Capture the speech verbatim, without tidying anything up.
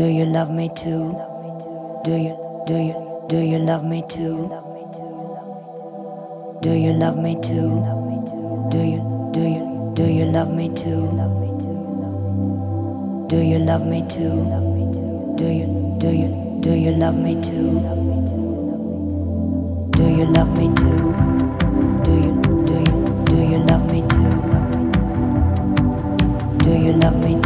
Do you love me too? Do you, do you, do you love me too? Do you love me too? Do you, do you, do you love me too? Do you love me too? Do you, do you, do you love me too? Do you love me too? Do you, do you, do you love me too? Do you love me